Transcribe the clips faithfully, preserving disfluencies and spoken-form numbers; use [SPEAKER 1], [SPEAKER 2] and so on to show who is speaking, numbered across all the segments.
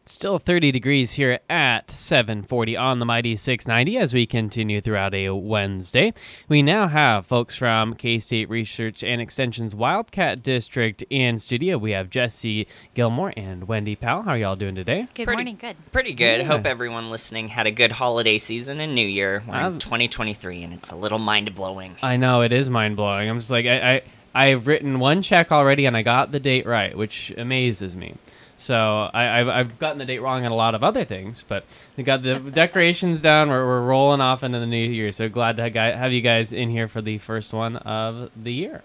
[SPEAKER 1] Still thirty degrees here at seven forty on the Mighty six ninety as we continue throughout a Wednesday. We now have folks from K-State Research and Extension's Wildcat District in studio. We have Jesse Gilmore and Wendy Powell. How are y'all doing today?
[SPEAKER 2] Good
[SPEAKER 3] pretty,
[SPEAKER 2] morning, good.
[SPEAKER 3] Pretty good.
[SPEAKER 1] Yeah.
[SPEAKER 3] Hope everyone listening had a good holiday season and New Year. We're
[SPEAKER 1] Um,
[SPEAKER 3] in twenty twenty-three, and it's a little mind-blowing.
[SPEAKER 1] I know, it is mind-blowing. I'm just like, I, I, I've written one check already and I got the date right, which amazes me. So I, I've, I've gotten the date wrong on a lot of other things, but we got the decorations down. We're, we're rolling off into the new year. So glad to ha- have you guys in here for the first one of the year.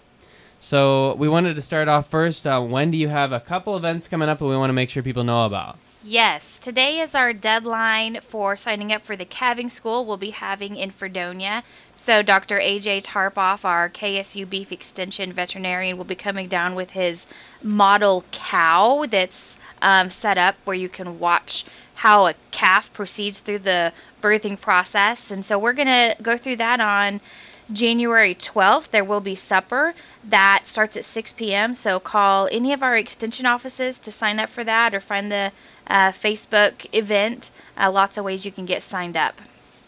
[SPEAKER 1] So we wanted to start off first. Uh, when do you have a couple events coming up that we want to make sure people know about?
[SPEAKER 2] Yes, today is our deadline for signing up for the calving school we'll be having in Fredonia. So Doctor A J Tarpoff, our K S U Beef Extension veterinarian, will be coming down with his model cow that's um, set up where you can watch how a calf proceeds through the birthing process. And so we're going to go through that on January twelfth. There will be supper that starts at six p.m. So call any of our extension offices to sign up for that, or find the uh, Facebook event. Uh, lots of ways you can get signed up.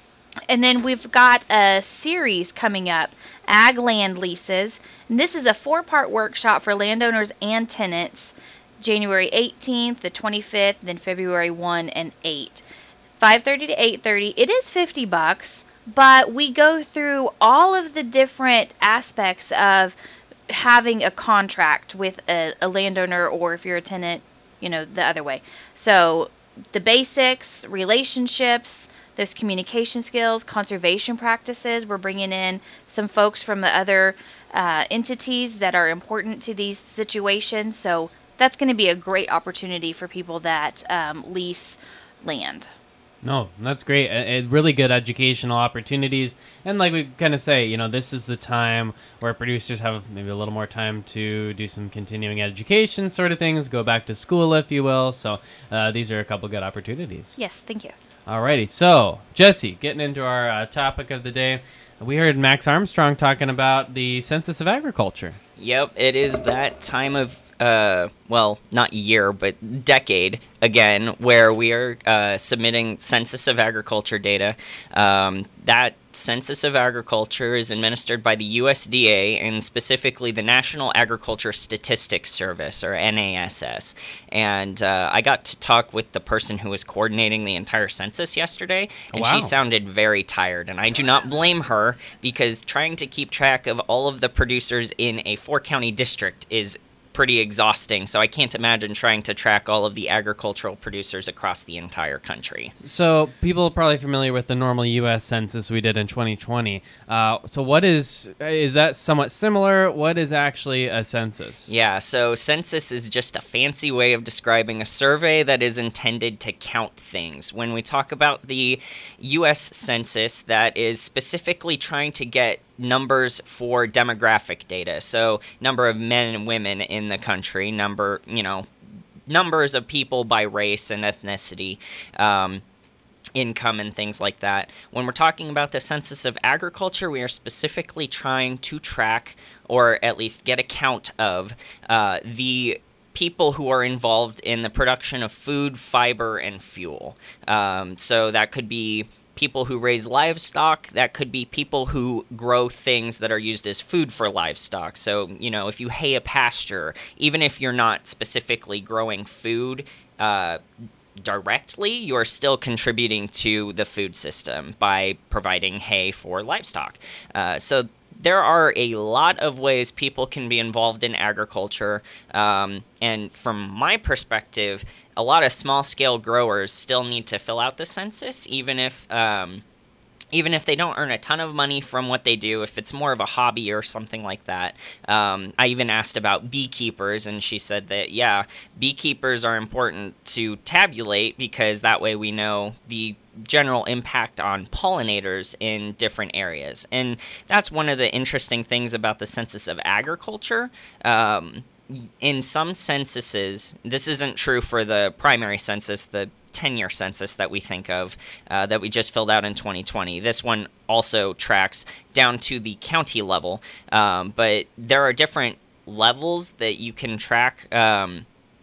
[SPEAKER 2] And then we've got a series coming up, Ag Land Leases. And this is a four-part workshop for landowners and tenants, January eighteenth, the twenty-fifth, then February first and eighth. five thirty to eight thirty. It is fifty bucks. But we go through all of the different aspects of having a contract with a, a landowner, or if you're a tenant, you know, the other way. So the basics, relationships, those communication skills, conservation practices. We're bringing in some folks from the other uh, entities that are important to these situations. So that's going to be a great opportunity for people that um, lease land.
[SPEAKER 1] No, that's great. A, a really good educational opportunities. And like we kind of say, you know, this is the time where producers have maybe a little more time to do some continuing education sort of things, go back to school, if you will. So uh, these are a couple good opportunities.
[SPEAKER 2] Yes, thank you.
[SPEAKER 1] Alrighty. So, Jesse, getting into our uh, topic of the day, we heard Max Armstrong talking about the Census of Agriculture.
[SPEAKER 3] Yep, it is that time of, uh, well, not year, but decade, again, where we are uh, submitting Census of Agriculture data. Um, that Census of Agriculture is administered by the U S D A, and specifically the National Agriculture Statistics Service, or N A S S. And uh, I got to talk with the person who was coordinating the entire census yesterday, and
[SPEAKER 1] Wow.
[SPEAKER 3] she sounded very tired. And I do not blame her, because trying to keep track of all of the producers in a four-county district is pretty exhausting, so I can't imagine trying to track all of the agricultural producers across the entire country.
[SPEAKER 1] So people are probably familiar with the normal U S Census we did in twenty twenty. Uh, so what is, is that somewhat similar? What is actually a census?
[SPEAKER 3] Yeah, so census is just a fancy way of describing a survey that is intended to count things. When we talk about the U S Census, that is specifically trying to get numbers for demographic data. So number of men and women in the country, number, you know, numbers of people by race and ethnicity, um, income and things like that. When we're talking about the Census of Agriculture, we are specifically trying to track, or at least get a count of, uh, the people who are involved in the production of food, fiber, and fuel. Um, so that could be people who raise livestock, that could be people who grow things that are used as food for livestock. So, you know, if you hay a pasture, even if you're not specifically growing food uh, directly, you're still contributing to the food system by providing hay for livestock. Uh, so there are a lot of ways people can be involved in agriculture, um, and from my perspective, a lot of small-scale growers still need to fill out the census, even if um, even if they don't earn a ton of money from what they do, if it's more of a hobby or something like that. Um, I even asked about beekeepers, and she said that, yeah, beekeepers are important to tabulate, because that way we know the general impact on pollinators in different areas. And that's one of the interesting things about the Census of Agriculture. Um, in some censuses, this isn't true for the primary census, the ten-year census that we think of, uh, that we just filled out in twenty twenty. This one also tracks down to the county level, um, but there are different levels that you can track um,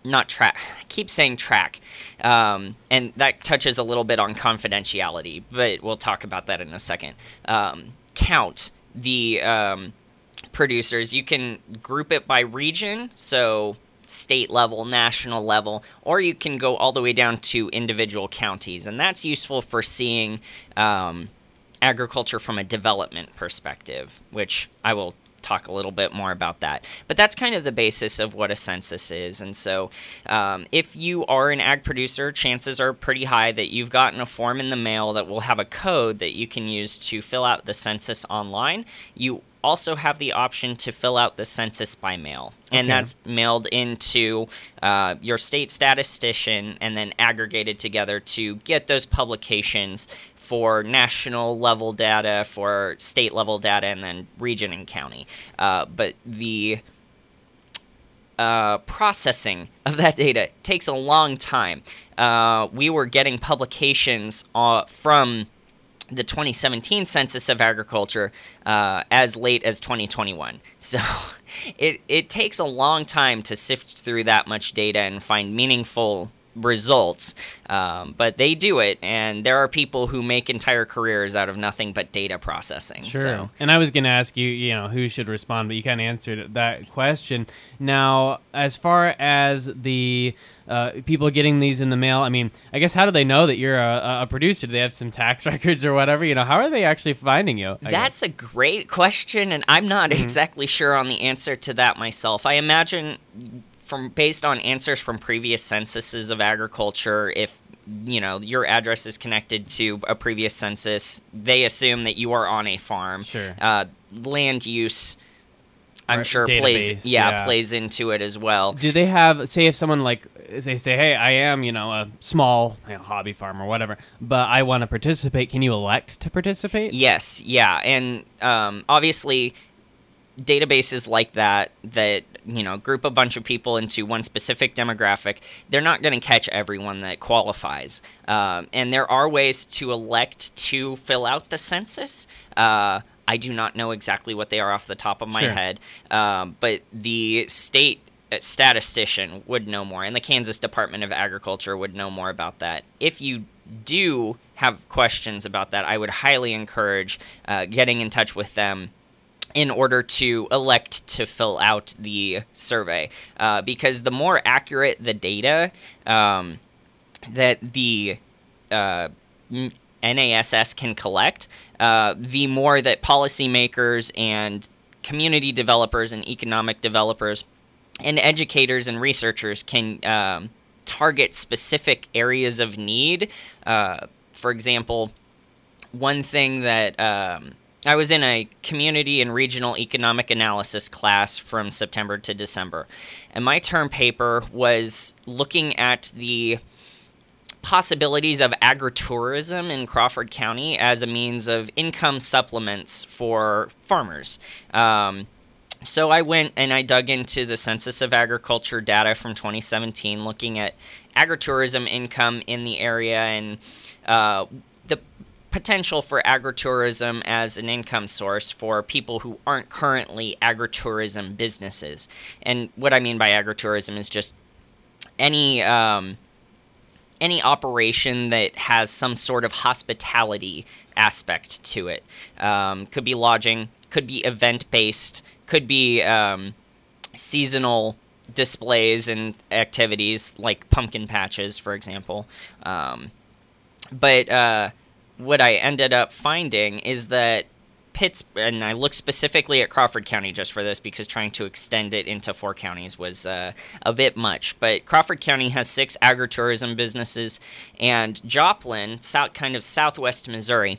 [SPEAKER 3] not track. I keep saying track, um, and that touches a little bit on confidentiality, but we'll talk about that in a second. Um, count the um, producers. You can group it by region, so state level, national level, or you can go all the way down to individual counties, and that's useful for seeing um, agriculture from a development perspective, which I will talk a little bit more about that. But that's kind of the basis of what a census is. And so um, if you are an ag producer, chances are pretty high that you've gotten a form in the mail that will have a code that you can use to fill out the census online. You also have the option to fill out the census by mail, and
[SPEAKER 1] Okay.
[SPEAKER 3] that's mailed into uh, your state statistician and then aggregated together to get those publications for national level data, for state level data, and then region and county. Uh, but the uh, processing of that data takes a long time. Uh, we were getting publications uh, from the twenty seventeen Census of Agriculture uh, as late as twenty twenty-one. So it, it takes a long time to sift through that much data and find meaningful results, um, but they do it, and there are people who make entire careers out of nothing but data processing.
[SPEAKER 1] Sure.
[SPEAKER 3] So.
[SPEAKER 1] And I was going to ask you, you know, who should respond, but you kind of answered that question. Now, as far as the uh, people getting these in the mail, I mean, I guess how do they know that you're a, a producer? Do they have some tax records or whatever? You know, how are they actually finding you? I
[SPEAKER 3] That's
[SPEAKER 1] guess?
[SPEAKER 3] a great question, and I'm not
[SPEAKER 1] Mhm.
[SPEAKER 3] exactly sure on the answer to that myself. I imagine from based on answers from previous censuses of agriculture, if you know your address is connected to a previous census, they assume that you are on a farm.
[SPEAKER 1] Sure.
[SPEAKER 3] Uh, land use, I'm
[SPEAKER 1] Right,
[SPEAKER 3] sure plays
[SPEAKER 1] database,
[SPEAKER 3] yeah,
[SPEAKER 1] yeah.
[SPEAKER 3] plays into it as well.
[SPEAKER 1] Do they have, say, if someone like they say, hey, I am, you know, a small you know, hobby farm or whatever, but I want to participate. Can you elect to participate?
[SPEAKER 3] Yes, yeah, and um, obviously databases like that that you know group a bunch of people into one specific demographic, they're not going to catch everyone that qualifies, um, and there are ways to elect to fill out the census. uh, I do not know exactly what they are off the top of my
[SPEAKER 1] Sure.
[SPEAKER 3] head, um, but the state statistician would know more, and the Kansas Department of Agriculture would know more about that. If you do have questions about that, I would highly encourage uh, getting in touch with them in order to elect to fill out the survey, uh, because the more accurate the data um, that the uh, N A S S can collect, uh, the more that policymakers and community developers and economic developers and educators and researchers can um, target specific areas of need. Uh, for example, one thing that um, I was in a community and regional economic analysis class from September to December, and my term paper was looking at the possibilities of agritourism in Crawford County as a means of income supplements for farmers. Um, so I went and I dug into the Census of Agriculture data from twenty seventeen, looking at agritourism income in the area and uh, the potential for agritourism as an income source for people who aren't currently agritourism businesses. And what I mean by agritourism is just any um, any operation that has some sort of hospitality aspect to it. Um, could be lodging, could be event-based, could be um, seasonal displays and activities like pumpkin patches, for example. Um, but uh, what I ended up finding is that Pitts, and I looked specifically at Crawford County just for this because trying to extend it into four counties was uh, a bit much. But Crawford County has six agritourism businesses, and Joplin, south, kind of southwest Missouri,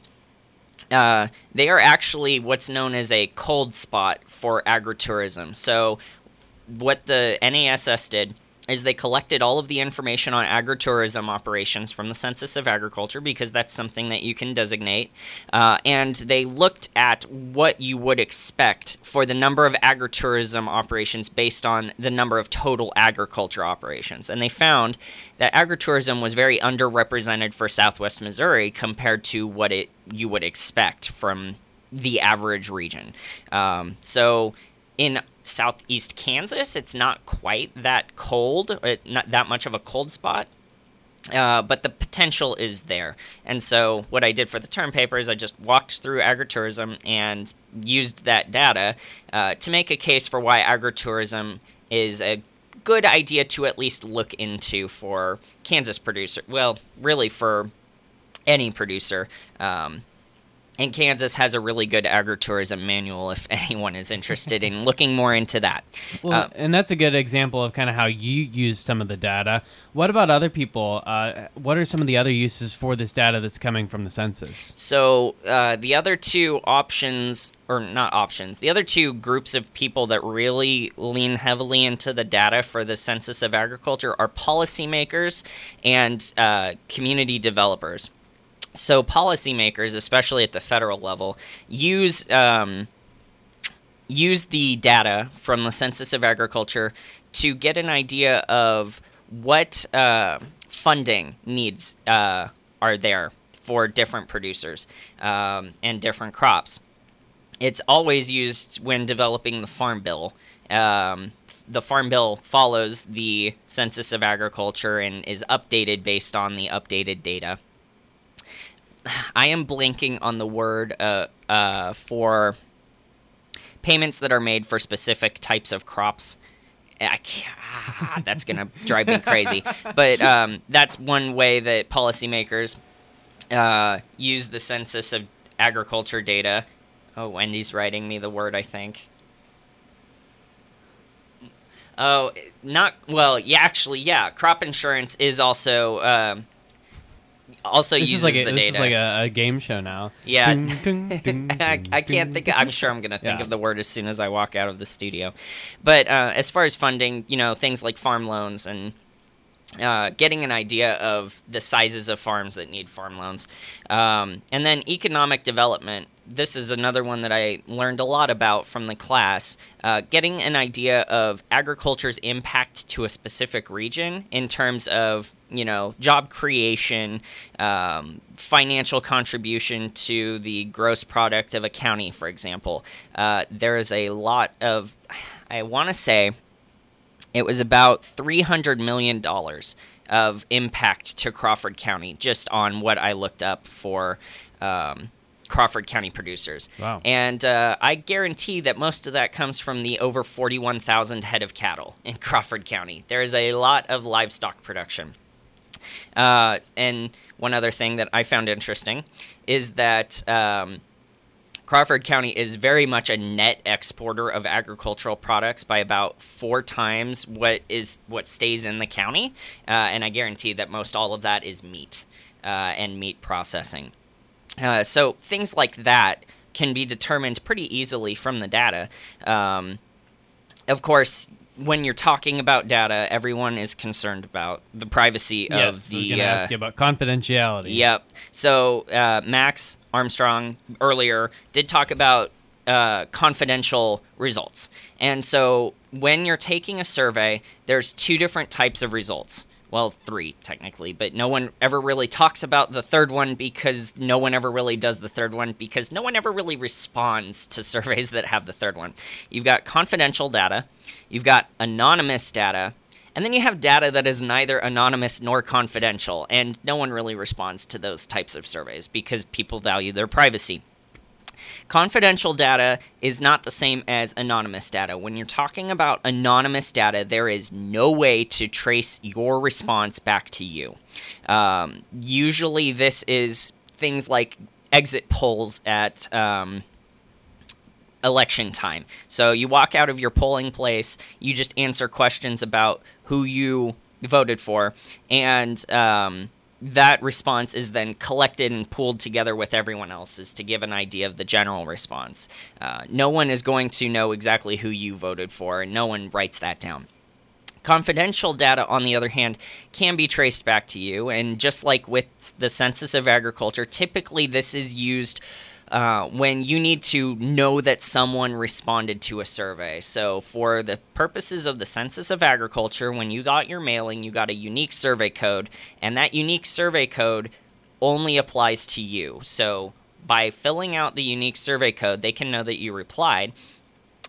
[SPEAKER 3] uh, they are actually what's known as a cold spot for agritourism. So what the N A S S did is they collected all of the information on agritourism operations from the Census of Agriculture, because that's something that you can designate, uh, and they looked at what you would expect for the number of agritourism operations based on the number of total agriculture operations, and they found that agritourism was very underrepresented for southwest Missouri compared to what it you would expect from the average region. Um, so in southeast Kansas. It's not quite that cold, it, not that much of a cold spot. Uh, but the potential is there. And so what I did for the term paper is I just walked through agritourism and used that data uh, to make a case for why agritourism is a good idea to at least look into for Kansas producer. Well, really for any producer. Um, and Kansas has a really good agritourism manual if anyone is interested in looking more into that.
[SPEAKER 1] Well,
[SPEAKER 3] uh,
[SPEAKER 1] and that's a good example of kind of how you use some of the data. What about other people? Uh, what are some of the other uses for this data that's coming from the census?
[SPEAKER 3] So uh, the other two options, or not options, the other two groups of people that really lean heavily into the data for the Census of Agriculture are policymakers and uh, community developers. So policymakers, especially at the federal level, use um, use the data from the Census of Agriculture to get an idea of what uh, funding needs uh, are there for different producers um, and different crops. It's always used when developing the Farm Bill. Um, the Farm Bill follows the Census of Agriculture and is updated based on the updated data. I am blanking on the word uh, uh, for payments that are made for specific types of crops. I can't, ah, that's going to drive me crazy. But um, that's one way that policymakers uh, use the Census of Agriculture data. Oh, Wendy's writing me the word, I think. Oh, not, well, yeah, actually, yeah. Crop insurance is also... Um, Also
[SPEAKER 1] this
[SPEAKER 3] uses
[SPEAKER 1] is like a,
[SPEAKER 3] the
[SPEAKER 1] this
[SPEAKER 3] data.
[SPEAKER 1] is like a, a game show now.
[SPEAKER 3] Yeah,
[SPEAKER 1] Ding, ding, ding,
[SPEAKER 3] I, I
[SPEAKER 1] ding,
[SPEAKER 3] can't think. Of, I'm sure I'm going to think
[SPEAKER 1] Yeah.
[SPEAKER 3] of the word as soon as I walk out of the studio. But uh, as far as funding, you know, things like farm loans and uh, getting an idea of the sizes of farms that need farm loans, um, and then economic development. This is another one that I learned a lot about from the class. Uh, getting an idea of agriculture's impact to a specific region in terms of, you know, job creation, um, financial contribution to the gross product of a county, for example. Uh, there is a lot of, I want to say, it was about three hundred million dollars of impact to Crawford County just on what I looked up for um, Crawford County producers.
[SPEAKER 1] Wow.
[SPEAKER 3] And uh, I guarantee that most of that comes from the over forty-one thousand head of cattle in Crawford County. There is a lot of livestock production. Uh, and one other thing that I found interesting is that um, Crawford County is very much a net exporter of agricultural products by about four times what is what stays in the county. Uh, and I guarantee that most all of that is meat uh, and meat processing. Uh, so things like that can be determined pretty easily from the data. Um, of course, when you're talking about data, everyone is concerned about the privacy
[SPEAKER 1] Yes,
[SPEAKER 3] of
[SPEAKER 1] I was
[SPEAKER 3] the.
[SPEAKER 1] going to
[SPEAKER 3] Uh,
[SPEAKER 1] ask you about confidentiality.
[SPEAKER 3] Yep. So uh, Max Armstrong earlier did talk about uh, confidential results. And so when you're taking a survey, there's two different types of results. Well, three, technically, but no one ever really talks about the third one because no one ever really does the third one because no one ever really responds to surveys that have the third one. You've got confidential data, you've got anonymous data, and then you have data that is neither anonymous nor confidential, and no one really responds to those types of surveys because people value their privacy. Confidential data is not the same as anonymous data. When you're talking about anonymous data, there is no way to trace your response back to you. Um, usually this is things like exit polls at um, election time. So you walk out of your polling place, you just answer questions about who you voted for, and um, that response is then collected and pooled together with everyone else's to give an idea of the general response. Uh, no one is going to know exactly who you voted for, and no one writes that down. Confidential data, on the other hand, can be traced back to you, and just like with the Census of Agriculture, typically this is used uh, when you need to know that someone responded to a survey. So for the purposes of the Census of Agriculture, when you got your mailing, you got a unique survey code, and that unique survey code only applies to you. So by filling out the unique survey code, they can know that you replied.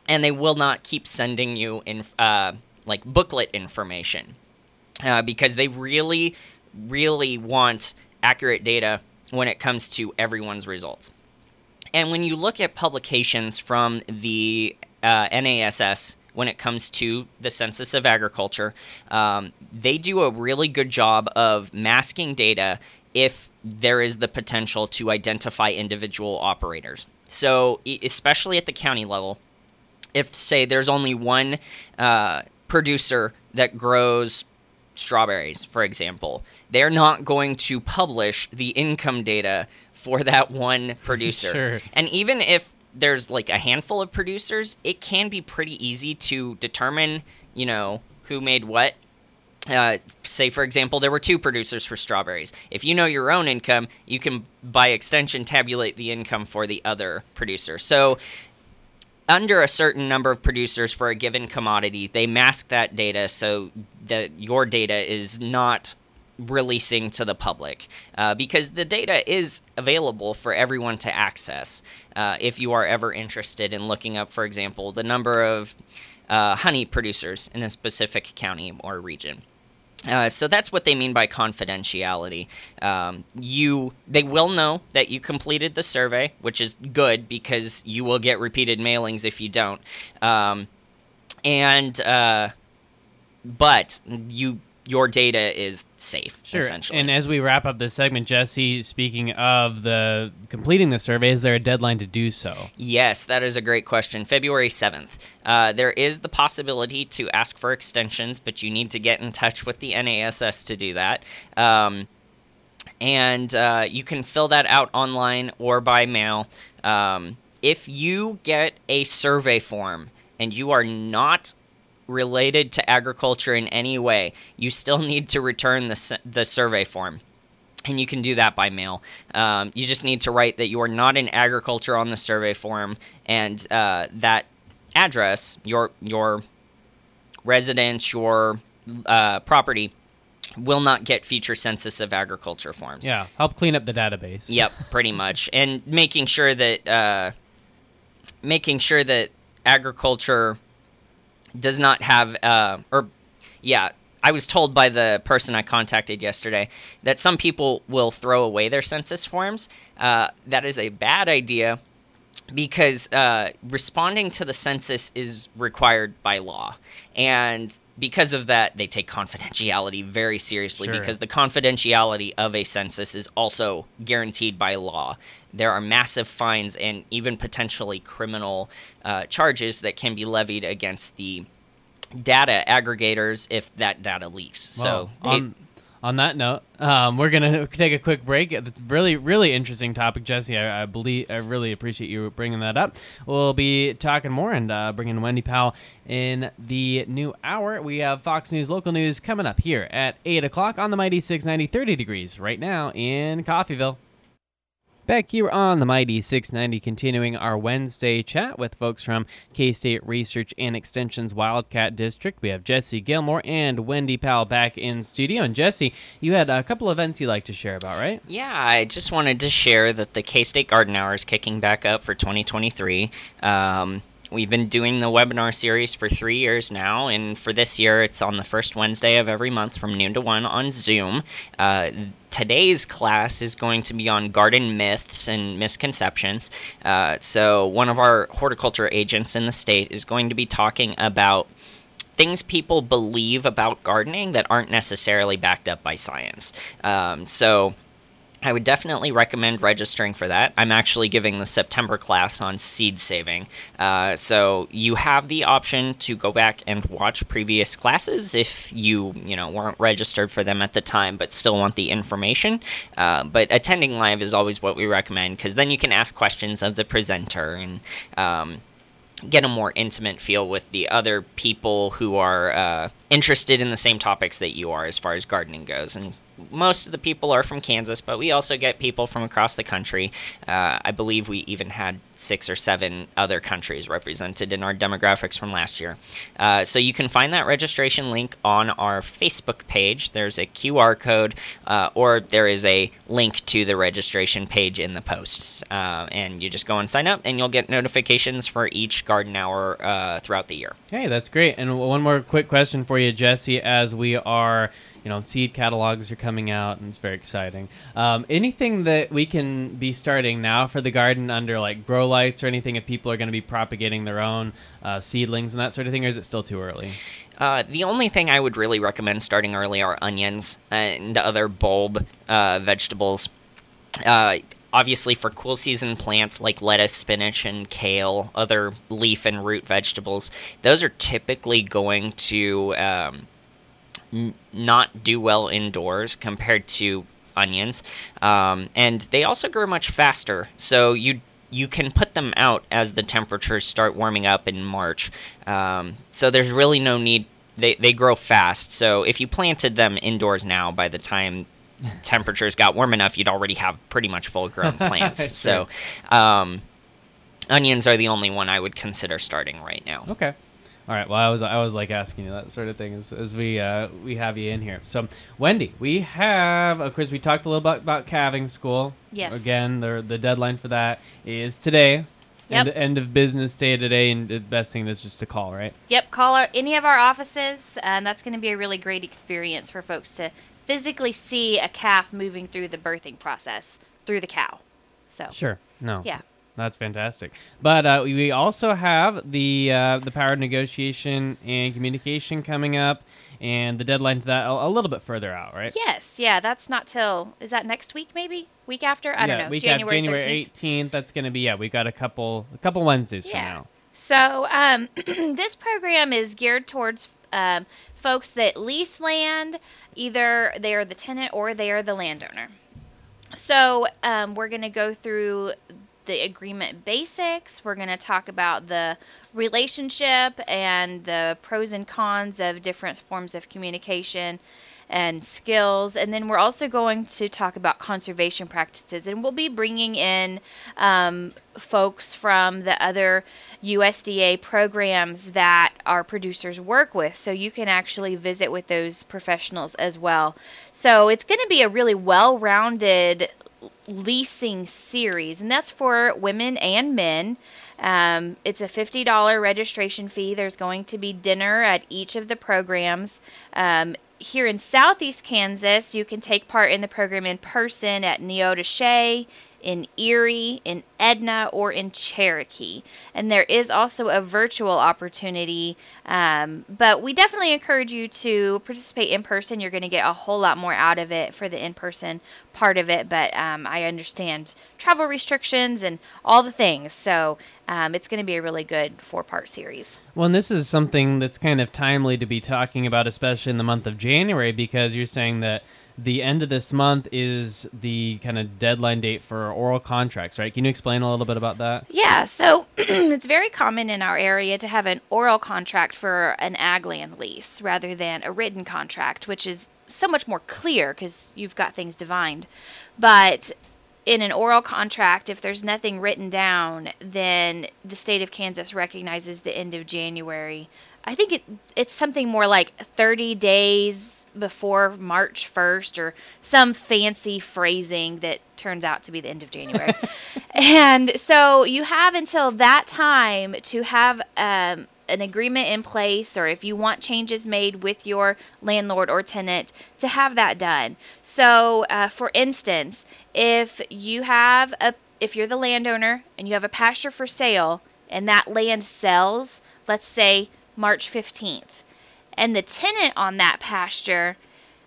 [SPEAKER 3] and they will not keep sending you in uh, like booklet information uh, because they really, really want accurate data when it comes to everyone's results. And when you look at publications from the uh, N A S S when it comes to the Census of Agriculture, um, they do a really good job of masking data if there is the potential to identify individual operators. So especially at the county level, if, say, there's only one uh, producer that grows strawberries, for example, they're not going to publish the income data for that one producer.
[SPEAKER 1] Sure.
[SPEAKER 3] And even if there's like a handful of producers, it can be pretty easy to determine, you know, who made what. Uh, say, for example, there were two producers for strawberries. If you know your own income, you can, by extension, tabulate the income for the other producer. So under a certain number of producers for a given commodity, they mask that data so that your data is not releasing to the public, uh, because the data is available for everyone to access uh, if you are ever interested in looking up, for example, the number of uh, honey producers in a specific county or region. Uh, so that's what they mean by confidentiality. Um, you, they will know that you completed the survey, which is good because you will get repeated mailings if you don't. Um, and uh, but you. Your data is safe,
[SPEAKER 1] Sure.
[SPEAKER 3] essentially.
[SPEAKER 1] And as we wrap up this segment, Jesse, speaking of the completing the survey, is there a deadline to do so?
[SPEAKER 3] Yes, that is a great question. February seventh. Uh, there is the possibility to ask for extensions, but you need to get in touch with the N A S S to do that. Um, and uh, you can fill that out online or by mail. Um, if you get a survey form and you are not related to agriculture in any way, you still need to return the the survey form, and you can do that by mail. Um, you just need to write that you are not in agriculture on the survey form, and uh, that address, your your residence, your uh, property, will not get future Census of Agriculture forms.
[SPEAKER 1] Yeah, help clean up the database.
[SPEAKER 3] Yep, pretty much, and making sure that uh, making sure that agriculture does not have, uh, or, yeah, I was told by the person I contacted yesterday that some people will throw away their census forms. Uh, that is a bad idea because uh, responding to the census is required by law. And because of that, they take confidentiality very seriously,
[SPEAKER 1] Sure.
[SPEAKER 3] because the confidentiality of a census is also guaranteed by law. There are massive fines and even potentially criminal uh, charges that can be levied against the data aggregators if that data leaks.
[SPEAKER 1] Well,
[SPEAKER 3] so they,
[SPEAKER 1] on, on that note, um, we're gonna take a quick break. It's a really, really interesting topic, Jesse. I, I believe I really appreciate you bringing that up. We'll be talking more and uh, bringing Wendy Powell in the new hour. We have Fox News Local News coming up here at eight o'clock on the Mighty six ninety, thirty degrees right now in Coffeyville. Back here on the Mighty six ninety, continuing our Wednesday chat with folks from K-State Research and Extension's Wildcat District. We have Jesse Gilmore and Wendy Powell back in studio. And Jesse, you had a couple events you'd like to share about, right?
[SPEAKER 3] Yeah, I just wanted to share that the K-State Garden Hour is kicking back up for twenty twenty-three. Um, we've been doing the webinar series for three years now, and for this year, it's on the first Wednesday of every month from noon to one on Zoom. Uh, today's class is going to be on garden myths and misconceptions. Uh, so one of our horticulture agents in the state is going to be talking about things people believe about gardening that aren't necessarily backed up by science. Um, so I would definitely recommend registering for that. I'm actually giving the September class on seed saving. Uh, so you have the option to go back and watch previous classes if you, you know, weren't registered for them at the time but still want the information. Uh, but attending live is always what we recommend, because then you can ask questions of the presenter and um, get a more intimate feel with the other people who are uh, interested in the same topics that you are as far as gardening goes. And most of the people are from Kansas, but we also get people from across the country. Uh, I believe we even had six or seven other countries represented in our demographics from last year. Uh, so you can find that registration link on our Facebook page. There's a Q R code, uh, or there is a link to the registration page in the posts. Uh, and you just go and sign up, and you'll get notifications for each garden hour uh, throughout the year.
[SPEAKER 1] Hey, that's great. And one more quick question for you, Jesse, as we are... You know, seed catalogs are coming out, and it's very exciting. Um, anything that we can be starting now for the garden under, like, grow lights or anything, if people are going to be propagating their own uh, seedlings and that sort of thing, or is it still too early?
[SPEAKER 3] Uh, the only thing I would really recommend starting early are onions and other bulb uh, vegetables. Uh, obviously, for cool season plants like lettuce, spinach, and kale, other leaf and root vegetables, those are typically going to... Um, N- not do well indoors compared to onions, um, and they also grow much faster. So you you can put them out as the temperatures start warming up in March. Um, so there's really no need. They they grow fast. So if you planted them indoors now, by the time temperatures got warm enough, you'd already have pretty much full grown plants. So um, onions are the only one I would consider starting right now.
[SPEAKER 1] Okay. All right. Well, I was I was like asking you that sort of thing as, as we uh, we have you in here. So, Wendy, we have, of course, we talked a little bit about calving school.
[SPEAKER 2] Yes.
[SPEAKER 1] Again, the the deadline for that is today.
[SPEAKER 2] Yep.
[SPEAKER 1] End, end of business day today, and the best thing is just to call, right?
[SPEAKER 2] Yep. Call our, any of our offices, and that's going to be a really great experience for folks to physically see a calf moving through the birthing process through the cow. So.
[SPEAKER 1] Sure. No.
[SPEAKER 2] Yeah.
[SPEAKER 1] That's fantastic. But uh, we also have the uh, the power of negotiation and communication coming up, and the deadline to that a, a little bit further out, right?
[SPEAKER 2] Yes, yeah, that's not till, is that next week maybe? Week after? I
[SPEAKER 1] yeah,
[SPEAKER 2] don't know.
[SPEAKER 1] Week
[SPEAKER 2] January,
[SPEAKER 1] January
[SPEAKER 2] thirteenth.
[SPEAKER 1] eighteenth. That's going to be, yeah, we got a couple a couple Wednesdays
[SPEAKER 2] Yeah.
[SPEAKER 1] from now.
[SPEAKER 2] So um, this program is geared towards um, folks that lease land, either they are the tenant or they are the landowner. So um, we're going to go through the agreement basics. We're going to talk about the relationship and the pros and cons of different forms of communication and skills. And then we're also going to talk about conservation practices. And we'll be bringing in um, folks from the other U S D A programs that our producers work with. So you can actually visit with those professionals as well. So it's going to be a really well-rounded leasing series, and that's for women and men. Um, it's a fifty dollars registration fee. There's going to be dinner at each of the programs. Um, here in Southeast Kansas, you can take part in the program in person at Neodesha, in Erie, in Edna, or in Cherokee. And there is also a virtual opportunity, um, but we definitely encourage you to participate in person. You're going to get a whole lot more out of it for the in-person part of it, but um, I understand travel restrictions and all the things, so um, it's going to be a really good four-part series.
[SPEAKER 1] Well, and this is something that's kind of timely to be talking about, especially in the month of January, because you're saying that the end of this month is the kind of deadline date for oral contracts, right? Can you explain a little bit about that?
[SPEAKER 2] Yeah, so it's very common in our area to have an oral contract for an ag land lease rather than a written contract, which is so much more clear because you've got things divined. But in an oral contract, if there's nothing written down, then the state of Kansas recognizes the end of January. I think it it's something more like thirty days before March first, or some fancy phrasing that turns out to be the end of January. And so you have until that time to have um, an agreement in place, or if you want changes made with your landlord or tenant, to have that done. So uh, for instance, if you have a if you're the landowner and you have a pasture for sale and that land sells, let's say March fifteenth, and the tenant on that pasture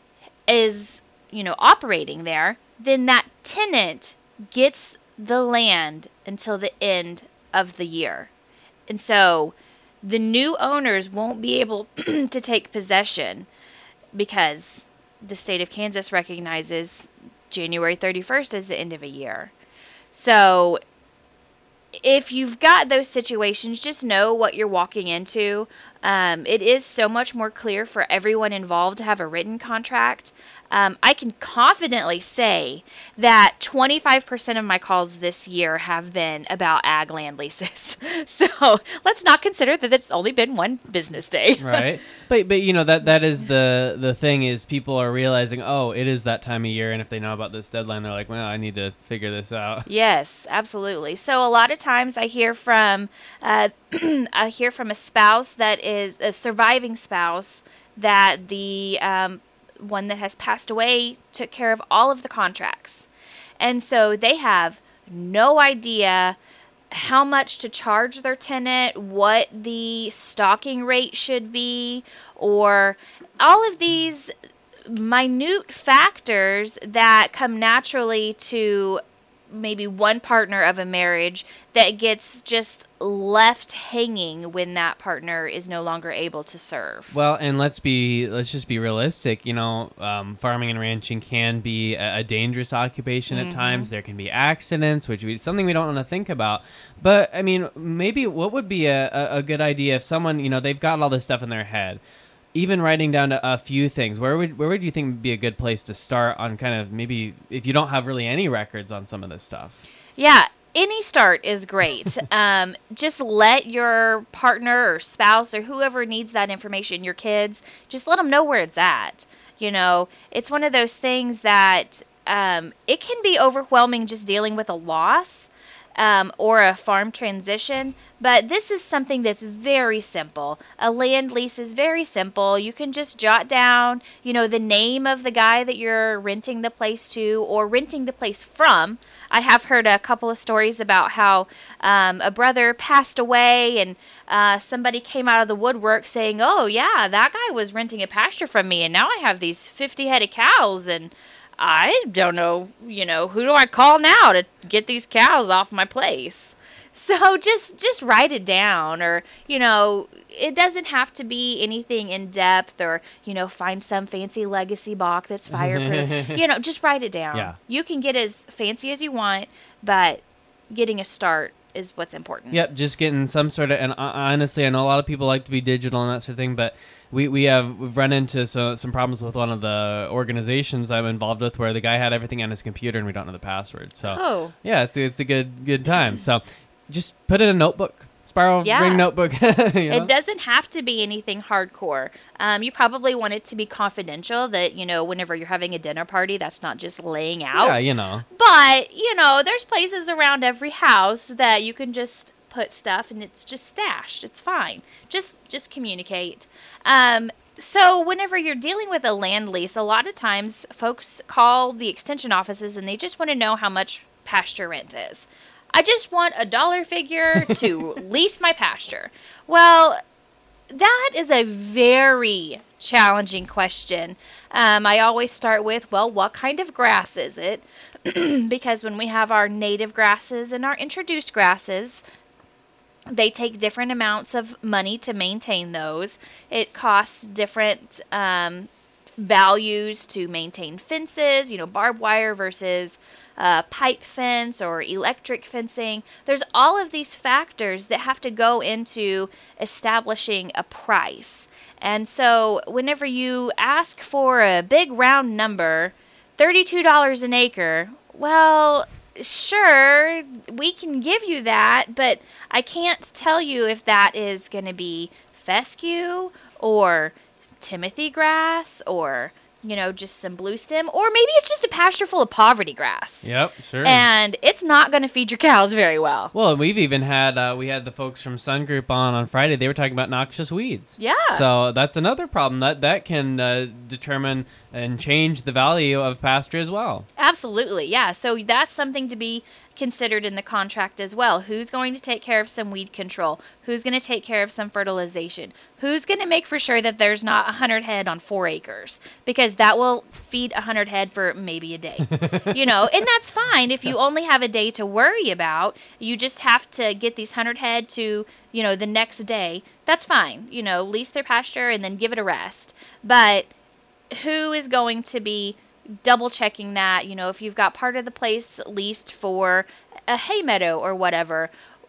[SPEAKER 2] is, you know, operating there, then that tenant gets the land until the end of the year. And so the new owners won't be able to take possession because the state of Kansas recognizes January thirty-first as the end of a year. So if you've got those situations, just know what you're walking into. Um, it is so much more clear for everyone involved to have a written contract. Um, I can confidently say that twenty-five percent of my calls this year have been about ag land leases. So let's not consider that it's only been one business day.
[SPEAKER 1] Right. But but you know that that is the the thing is people are realizing, oh, it is that time of year, and if they know about this deadline, they're like, well, I need to figure this out.
[SPEAKER 2] Yes, absolutely. So a lot of times I hear from uh, I hear from a spouse that is a surviving spouse that the um, one that has passed away took care of all of the contracts. And so they have no idea how much to charge their tenant, what the stocking rate should be, or all of these minute factors that come naturally to maybe one partner of a marriage that gets just left hanging when that partner is no longer able to serve.
[SPEAKER 1] Well, and let's be let's just be realistic. You know, um, farming and ranching can be a, a dangerous occupation
[SPEAKER 2] Mm-hmm.
[SPEAKER 1] at times. There can be accidents, which is something we don't want to think about. But I mean, maybe what would be a, a, a good idea if someone, you know, they've got all this stuff in their head. Even writing down a, a few things, where would where would you think would be a good place to start on kind of maybe if you don't have really any records on some of this stuff?
[SPEAKER 2] Yeah, any start is great. um, just let your partner or spouse or whoever needs that information, your kids, just let them know where it's at. You know, it's one of those things that um, it can be overwhelming just dealing with a loss. Um, or a farm transition, but this is something that's very simple. A land lease is very simple. You can just jot down, you know, the name of the guy that you're renting the place to or renting the place from. I have heard a couple of stories about how um, a brother passed away and uh, somebody came out of the woodwork saying, oh, yeah, that guy was renting a pasture from me, and now I have these fifty head of cows, and I don't know, you know, who do I call now to get these cows off my place? So just just write it down, or, you know, it doesn't have to be anything in depth, or, you know, find some fancy legacy box that's fireproof. You know, just write it down.
[SPEAKER 1] Yeah.
[SPEAKER 2] You can get as fancy as you want, but getting a start is what's important.
[SPEAKER 1] Yep, just getting some sort of, and honestly, I know a lot of people like to be digital and that sort of thing, but we, we have we've run into so, some problems with one of the organizations I'm involved with where the guy had everything on his computer and we don't know the password. So
[SPEAKER 2] Oh.
[SPEAKER 1] yeah, it's it's a good good time. So just put it in a notebook, spiral
[SPEAKER 2] Yeah.
[SPEAKER 1] ring notebook. you know?
[SPEAKER 2] It doesn't have to be anything hardcore. Um, you probably want it to be confidential, that, you know, whenever you're having a dinner party, that's not just laying out.
[SPEAKER 1] Yeah, you know.
[SPEAKER 2] But, you know, there's places around every house that you can just put stuff and it's just stashed. It's fine. Just just communicate. Um, so whenever you're dealing with a land lease, a lot of times folks call the extension offices and they just want to know how much pasture rent is. I just want a dollar figure to lease my pasture. Well, that is a very challenging question. Um, I always start with, well, what kind of grass is it? Because when we have our native grasses and our introduced grasses, they take different amounts of money to maintain those. It costs different um, values to maintain fences, you know, barbed wire versus uh, pipe fence or electric fencing. There's all of these factors that have to go into establishing a price. And so whenever you ask for a big round number, thirty-two dollars an acre, well, sure, we can give you that, but I can't tell you if that is going to be fescue or Timothy grass or, you know, just some blue stem, or maybe it's just a pasture full of poverty grass.
[SPEAKER 1] Yep, sure.
[SPEAKER 2] And it's not going to feed your cows very well.
[SPEAKER 1] Well, we've even had uh, we had the folks from Sun Group on on Friday. They were talking about noxious weeds.
[SPEAKER 2] Yeah.
[SPEAKER 1] So that's another problem that that can uh, determine and change the value of pasture as well.
[SPEAKER 2] Absolutely, yeah. So that's something to be considered in the contract as well. Who's going to take care of some weed control? Who's going to take care of some fertilization? Who's going to make for sure that there's not one hundred head on four acres? Because that will feed one hundred head for maybe a day. You know, and that's fine if you only have a day to worry about. You just have to get these one hundred head to, you know, the next day. That's fine. You know, lease their pasture and then give it a rest. But who is going to be double checking that? You know, if you've got part of the place leased for a hay meadow or whatever,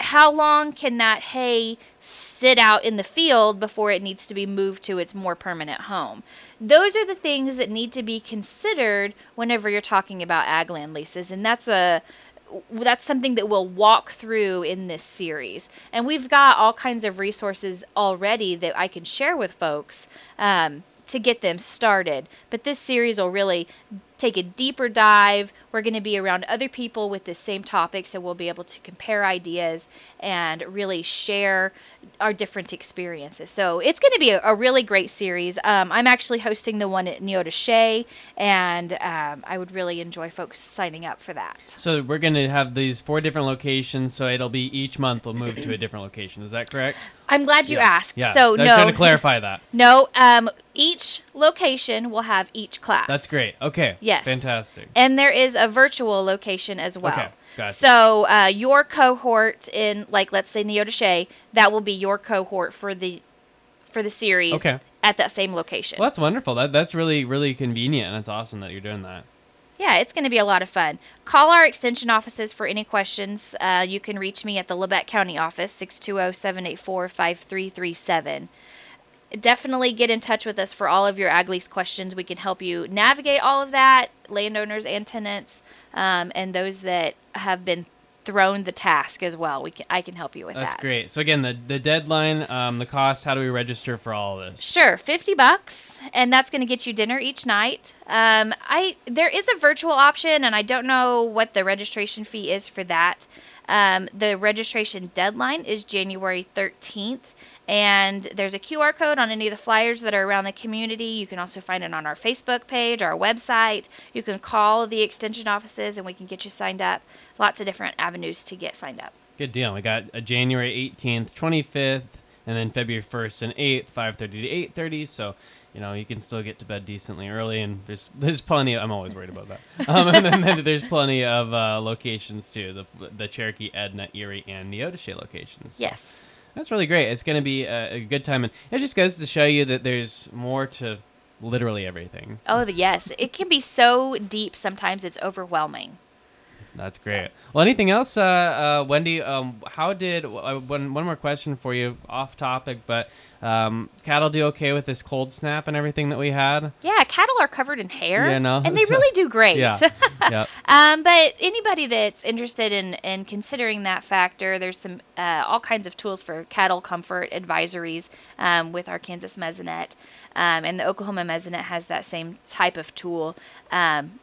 [SPEAKER 2] how long can that hay sit out in the field before it needs to be moved to its more permanent home? Those are the things that need to be considered whenever you're talking about ag land leases, and that's a that's something that we'll walk through in this series. And we've got all kinds of resources already that I can share with folks um, to get them started. But this series will really take a deeper dive. We're going to be around other people with the same topic, so we'll be able to compare ideas and really share our different experiences. So it's going to be a, a really great series. Um, I'm actually hosting the one at Neodesha, and um, I would really enjoy folks signing up for that.
[SPEAKER 1] So we're going to have these four different locations, so it'll be each month we'll move to a different location. Is that correct?
[SPEAKER 2] I'm glad you
[SPEAKER 1] yeah.
[SPEAKER 2] asked.
[SPEAKER 1] Yeah.
[SPEAKER 2] So,
[SPEAKER 1] I was
[SPEAKER 2] no.
[SPEAKER 1] trying to clarify that.
[SPEAKER 2] No, um, each location will have each class.
[SPEAKER 1] That's great. Okay.
[SPEAKER 2] Yes.
[SPEAKER 1] Fantastic.
[SPEAKER 2] And there is a virtual location as well.
[SPEAKER 1] Okay. Gotcha.
[SPEAKER 2] So uh, your cohort in, like, let's say Neodesha, that will be your cohort for the for the series
[SPEAKER 1] Okay.
[SPEAKER 2] at that same location.
[SPEAKER 1] Well, that's wonderful. That that's really really convenient, and it's awesome that you're doing that.
[SPEAKER 2] Yeah, it's going to be a lot of fun. Call our extension offices for any questions. Uh, you can reach me at the Labette County office, six two zero, seven eight four, five three three seven. Definitely get in touch with us for all of your ag lease questions. We can help you navigate all of that, landowners and tenants, um, and those that have been thrown the task as well. We can, I can help you with
[SPEAKER 1] That's
[SPEAKER 2] that.
[SPEAKER 1] great. So again, the the deadline, um, the cost. How do we register for all of this?
[SPEAKER 2] Sure, fifty bucks, and that's going to get you dinner each night. Um, I there is a virtual option, and I don't know what the registration fee is for that. Um, the registration deadline is January thirteenth. And there's a Q R code on any of the flyers that are around the community. You can also find it on our Facebook page, our website. You can call the extension offices and we can get you signed up. Lots of different avenues to get signed up.
[SPEAKER 1] Good deal. We got a January eighteenth, twenty-fifth, and then February first and eighth, five thirty to eight thirty. So, you know, you can still get to bed decently early, and there's there's plenty of, I'm always worried about that. Um, and then, then there's plenty of uh, locations too, the the Cherokee, Edna, Erie, and Neodesha locations. So.
[SPEAKER 2] Yes.
[SPEAKER 1] That's really great. It's going to be a, a good time. And it just goes to show you that there's more to literally everything.
[SPEAKER 2] Oh, the, yes. It can be so deep sometimes it's overwhelming.
[SPEAKER 1] That's great. So. Well, anything else, uh, uh, Wendy? Um, how did uh, one one more question for you, off topic, but um, cattle do okay with this cold snap and everything that we had?
[SPEAKER 2] Yeah, cattle are covered in hair,
[SPEAKER 1] Yeah, no,
[SPEAKER 2] and they
[SPEAKER 1] so-
[SPEAKER 2] really do great.
[SPEAKER 1] Yeah. Yep.
[SPEAKER 2] Um, but anybody that's interested in, in considering that factor, there's some uh, all kinds of tools for cattle comfort advisories um, with our Kansas Mesonet, um, and the Oklahoma Mesonet has that same type of tool. Um,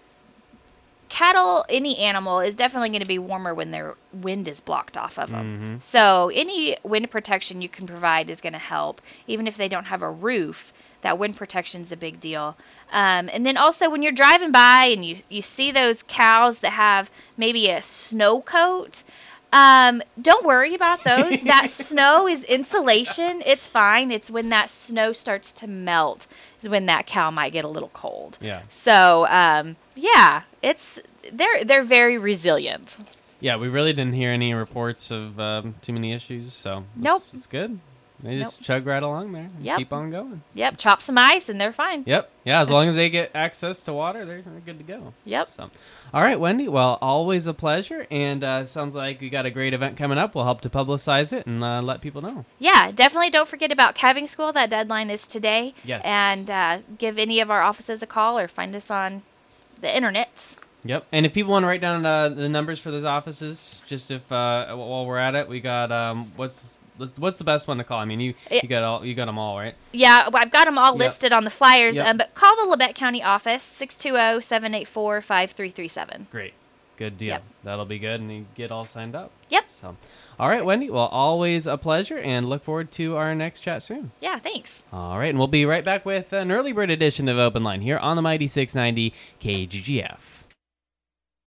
[SPEAKER 2] cattle, any animal, is definitely going to be warmer when their wind is blocked off of them.
[SPEAKER 1] Mm-hmm.
[SPEAKER 2] So any wind protection you can provide is going to help, even if they don't have a roof. That wind protection is a big deal. Um, and then also when you're driving by and you, you see those cows that have maybe a snow coat, um, don't worry about those. That snow is insulation. It's fine. It's when that snow starts to melt is when that cow might get a little cold.
[SPEAKER 1] Yeah.
[SPEAKER 2] So, um, yeah, it's they're they're very resilient.
[SPEAKER 1] Yeah, we really didn't hear any reports of um, too many issues, so
[SPEAKER 2] Nope.
[SPEAKER 1] it's, it's good. They just
[SPEAKER 2] Nope.
[SPEAKER 1] chug right along there and
[SPEAKER 2] Yep.
[SPEAKER 1] keep on going.
[SPEAKER 2] Yep, chop some ice and they're fine.
[SPEAKER 1] Yep. Yeah, as long as they get access to water, they're, they're good to go.
[SPEAKER 2] Yep.
[SPEAKER 1] So, all right, Wendy. Well, always a pleasure, and uh, sounds like we got a great event coming up. We'll help to publicize it and uh, let people know.
[SPEAKER 2] Yeah, definitely don't forget about calving school. That deadline is today.
[SPEAKER 1] Yes.
[SPEAKER 2] And uh, give any of our offices a call or find us on the internets.
[SPEAKER 1] Yep. And if people want to write down uh, the numbers for those offices, just if uh, while we're at it, we got um, what's what's the best one to call? I mean, you
[SPEAKER 2] It-
[SPEAKER 1] you got all you got them all, right?
[SPEAKER 2] Yeah, well, I've got them all
[SPEAKER 1] Yep.
[SPEAKER 2] listed on the flyers,
[SPEAKER 1] Yep.
[SPEAKER 2] um, but call the Labette County office, six two zero, seven eight four, five three three seven.
[SPEAKER 1] Great. Good deal.
[SPEAKER 2] Yep.
[SPEAKER 1] That'll be good, and you get all signed up.
[SPEAKER 2] Yep.
[SPEAKER 1] So, all right, Wendy. Well, always a pleasure, and look forward to our next chat soon.
[SPEAKER 2] Yeah, thanks.
[SPEAKER 1] All right, and we'll be right back with an early bird edition of Open Line here on the Mighty six ninety K G G F.